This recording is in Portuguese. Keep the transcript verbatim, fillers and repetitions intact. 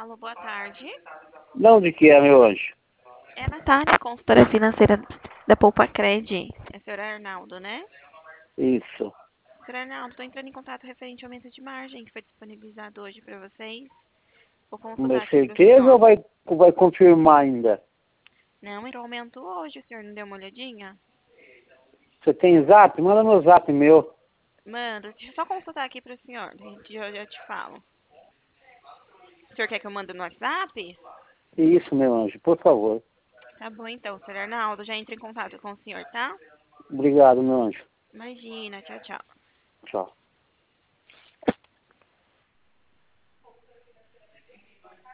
Alô, boa tarde. De onde que é, meu anjo? É a Natália, consultora financeira da Poupa Cred. É o senhor Arnaldo, né? Isso. senhor Arnaldo, estou entrando em contato referente ao aumento de margem que foi disponibilizado hoje para vocês. Vou consultar Mas aqui para o certeza ou senhor. vai, vai confirmar ainda? Não, ele aumentou hoje, o senhor não deu uma olhadinha? Você tem zap? Manda no zap meu. Manda, deixa eu só consultar aqui para o senhor, a gente já, já te falo. O senhor quer que eu mande no WhatsApp? Isso, meu anjo, por favor. Tá bom então, senhor Arnaldo, já entra em contato com o senhor, tá? Obrigado, meu anjo. Imagina, tchau, tchau. Tchau.